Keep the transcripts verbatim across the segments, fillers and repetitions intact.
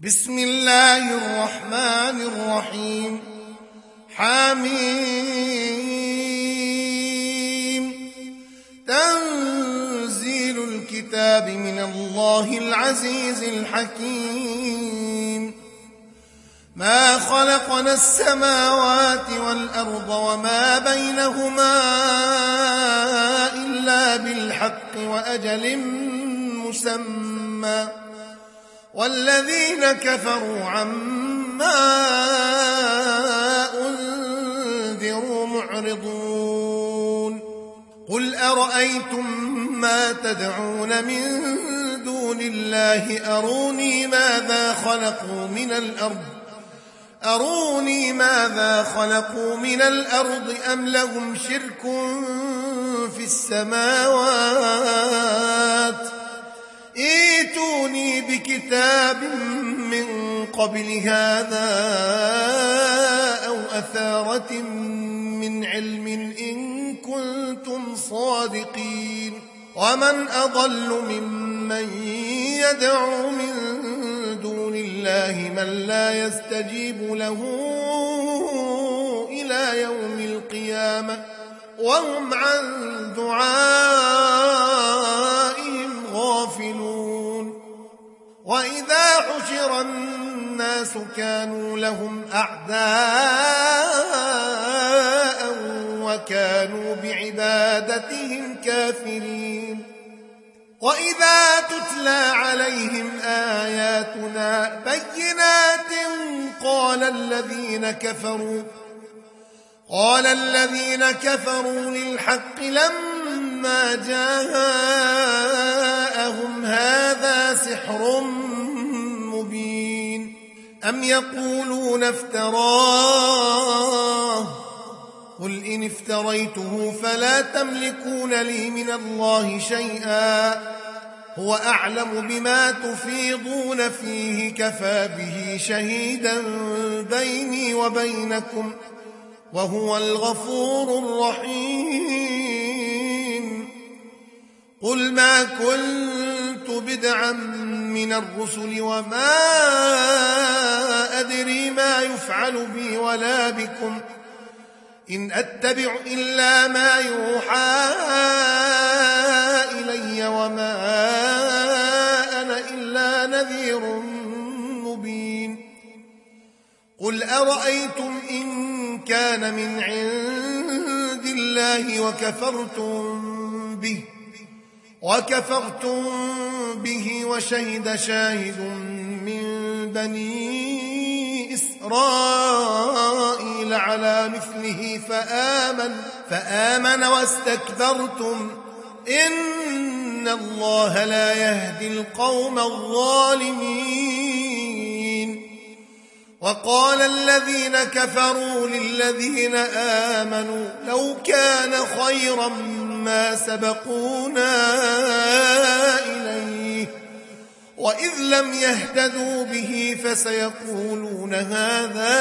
بسم الله الرحمن الرحيم. حميم. تنزيل الكتاب من الله العزيز الحكيم. ما خلقنا السماوات والأرض وما بينهما إلا بالحق وأجل مسمى، والذين كفروا عما أنذروا معرضون. قل أرأيتم ما تدعون من دون الله أروني ماذا خلقوا من الأرض أروني ماذا خلقوا من الأرض أم لهم شرك في السماوات، ائتوني بكتاب من قبل هذا أو أثارة من علم إن كنتم صادقين. ومن أضل ممن يدعو من دون الله من لا يستجيب له إلى يوم القيامة وهم عن دعائهم غافلون. وإذا حشر الناس كانوا لهم أعداء وكانوا بعبادتهم كافرين. وإذا تتلى عليهم آياتنا بينات قال الذين كفروا قال الذين كفروا للحق لما جاءهم هذا سحر مبين. أم يقولون افتراه قل إن افتريته فلا تملكون لي من الله شيئا هو أعلم بما تفيضون فيه كفى به شهيدا بيني وبينكم وهو الغفور الرحيم. قل ما كنت بدعا من الرسل وما أدري ما يفعل بي ولا بكم إن أتبع إلا ما يوحى إلي وما أنا إلا نذير مبين. قل أرأيتم إن كان من عند الله وكفرتم به وكفرتم به وشهد شاهد من بني إسرائيل على مثله فآمن فآمن واستكبرتم إن الله لا يهدي القوم الظالمين. وقال الذين كفروا للذين آمنوا لو كان خيرا ما سبقونا إليه وإذ لم يهتدوا به فسيقولون هذا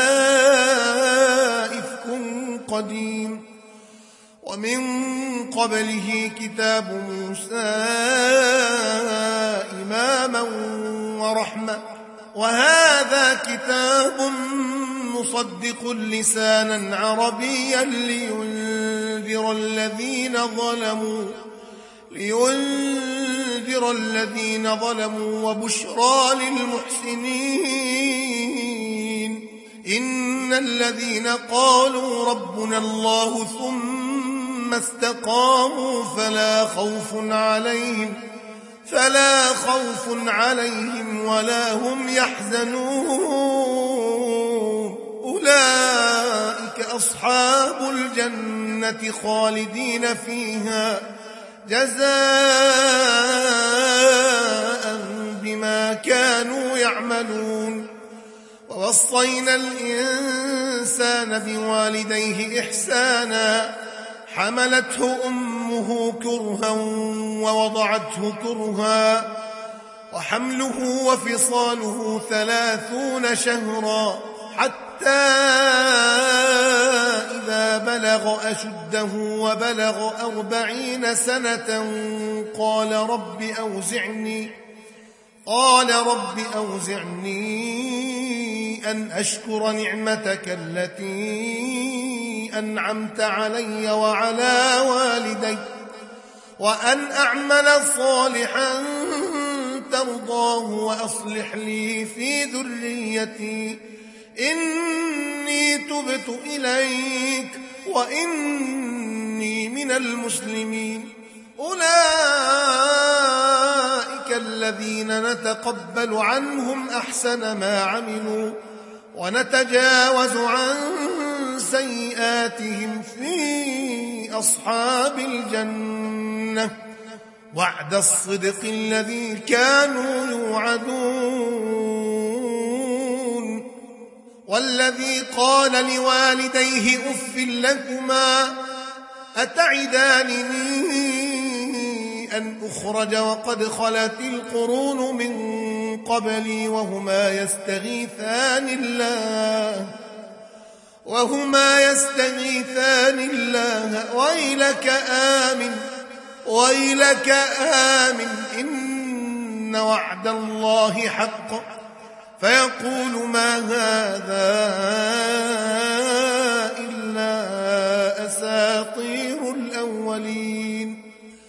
إفك قديم. ومن قبله كتاب موسى إماما ورحمة وهذا كتاب مصدق لسانا عربيا لينذر الذين ظلموا لينذر الذين ظلموا وبشرى للمحسنين. إن الذين قالوا ربنا الله ثم استقاموا فلا خوف عليهم فلا خوف عليهم ولا هم يحزنون. أولئك أصحاب الجنة خالدين فيها جزاء بما كانوا يعملون. ووصينا الإنسان بوالديه إحسانا حملته أمه كرها ووضعته كرها وحمله وفصاله ثلاثون شهرا حتى إذا بلغ أشده وبلغ أربعين سنة قال رب أوزعني قال رب أوزعني أن أشكر نعمتك التي أنعمت علي وعلى والدي وأن أعمل صالحا ترضاه وأصلح لي في ذريتي إني تبت إليك وإني من المسلمين. أولئك الذين نتقبل عنهم أحسن ما عملوا ونتجاوز عن سيئاتهم في أصحاب الجنة وعد الصدق الذي كانوا يوعدون. والذي قال لوالديه أف لكما أتعدانني أن أخرج وقد خلت القرون من قبلي وهما يستغيثان الله وهما يستغيثان الله ويلك آمن ويلك آمن إن وعد الله حق فيقول ما هذا إلا أساطير الأولين.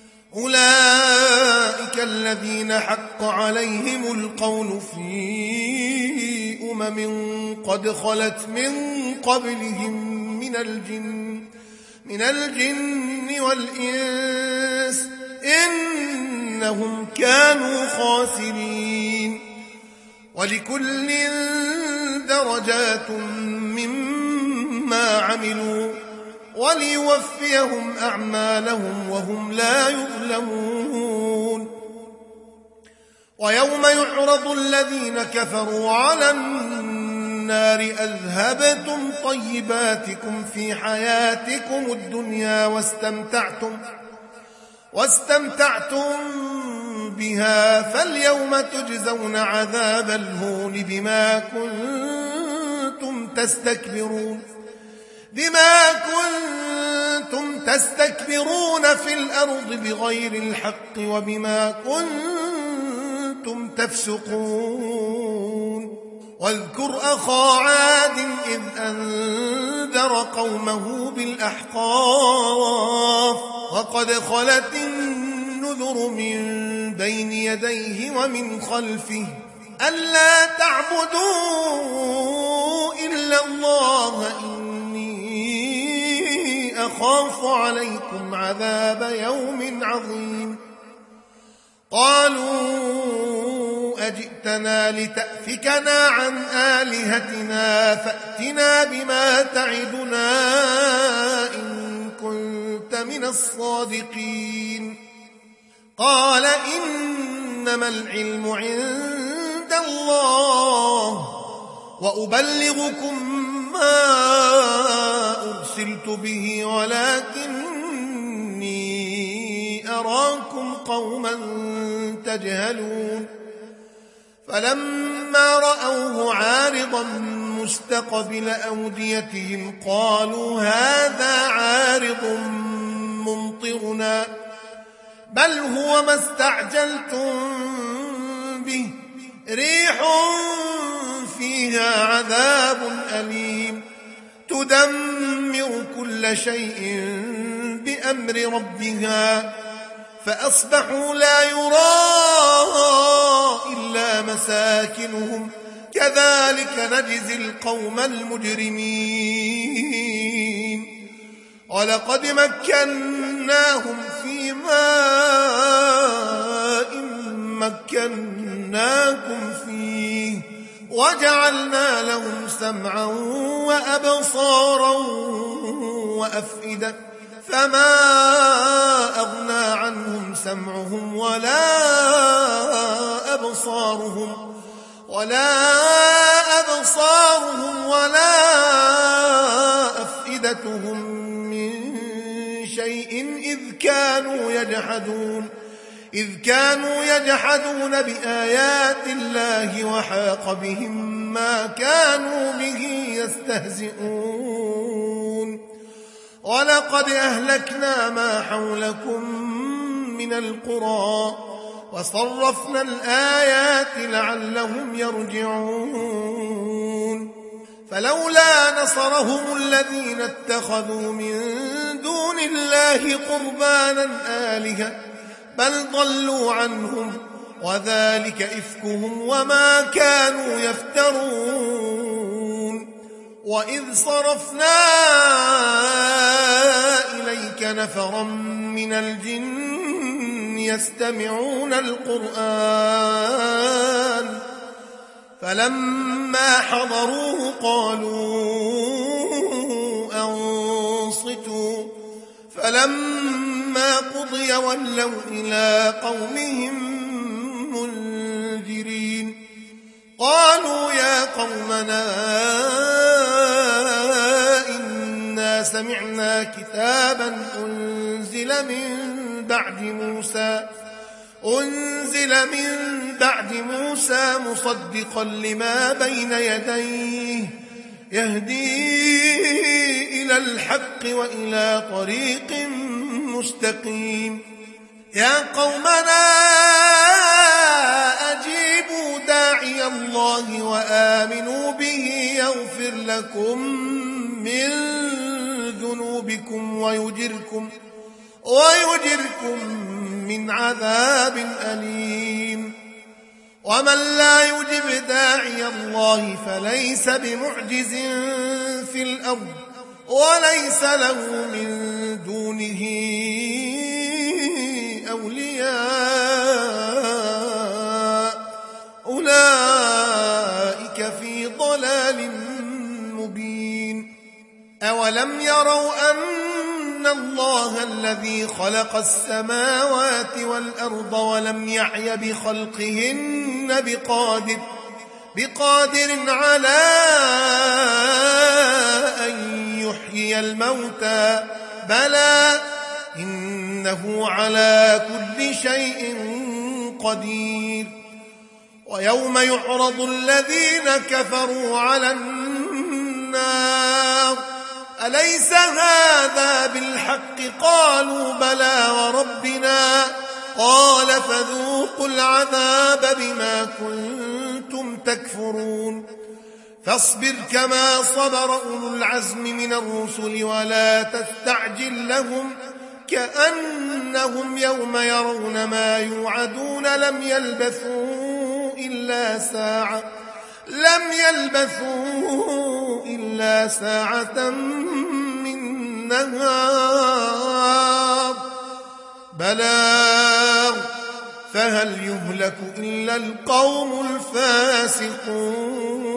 أولئك الذين حق عليهم القول في أمم قد خلت من قبلهم من الجن من الجن والإنس إنهم كانوا خاسرين. ولكل درجات مما عملوا وليوفيهم أعمالهم وهم لا يظلمون. ويوم يعرض الذين كفروا على النار أذهبتم طيباتكم في حياتكم الدنيا واستمتعتم واستمتعتم بها فاليوم تجزون عذاب الهون بما كنتم تستكبرون بما كنتم تستكبرون في الأرض بغير الحق وبما كنتم تفسقون. واذكر أخا عاد إذ أنذر قومه بالأحقاف وقد خلت النذر من بين يديه ومن خلفه ألا تعبدوا إلا الله إني أخاف عليكم عذاب يوم عظيم. قالوا أجئتنا لتأفكنا عن آلهتنا فأتنا بما تعدنا إن كنت من الصادقين. قال إنما العلم عند الله وأبلغكم ما أرسلت به ولكني أراكم قوما تجهلون. فلما رأوه عارضا مستقبل أوديتهم قالوا هذا عارض ممطرنا بل هو ما استعجلتم به ريح فيها عذاب أليم تدمر كل شيء بأمر ربها فأصبحوا لا يرى إلا مساكنهم كذلك نجزي القوم المجرمين. ولقد مكناهم في ماء مكناكم فيه وجعلنا لهم سمعا وأبصارا وأفئدة فما أغنى عنهم سمعهم ولا أبصارهم ولا أبصارهم ولا أفئدتهم من شيء إذ كانوا يجحدون إذ كانوا يجحدون بآيات الله وحاق بهم ما كانوا به يستهزئون. ولقد أهلكنا ما حولكم من القرى وصرفنا الآيات لعلهم يرجعون فلولا نصرهم الذين اتخذوا من دون الله قربانا آلهة بل ضلوا عنهم وذلك إفكهم وما كانوا يفترون وإذ صرفنا إليك نفرا من الجن يستمعون القرآن فلما حضروه قالوا أنصتوا فلما قضي ولوا إلى قومهم منذرين قالوا يا قومنا إنا سمعنا كتابا أنزل من بعد موسى أنزل من بعد موسى مصدقا لما بين يديه يهدي إلى الحق وإلى طريق مستقيم يا قومنا أجيبوا داعي الله وآمنوا به يغفر لكم من ذنوبكم ويجركم ويجركم من عذاب أليم ومن لا يجب داعي الله فليس بمعجز في الأرض وليس له من دونه أولياء أولئك في ضلال مبين أولم يروا أن الله الذي خلق السماوات والأرض ولم يعي بخلقهن بقادر بقادر على أن يحيي الموتى بلى إنه على كل شيء قدير ويوم يعرض الذين كفروا على النار أليس هذا بالحق قالوا بلى وربنا قال فذوقوا العذاب بما كنتم تكفرون فاصبر كما صبر أولو العزم من الرسل ولا تستعجل لهم كأنهم يوم يرون ما يوعدون لم يلبثوا إلا ساعة لم يلبثوا إلا ساعة من نهار بلاغ فهل يهلك إلا القوم الفاسقون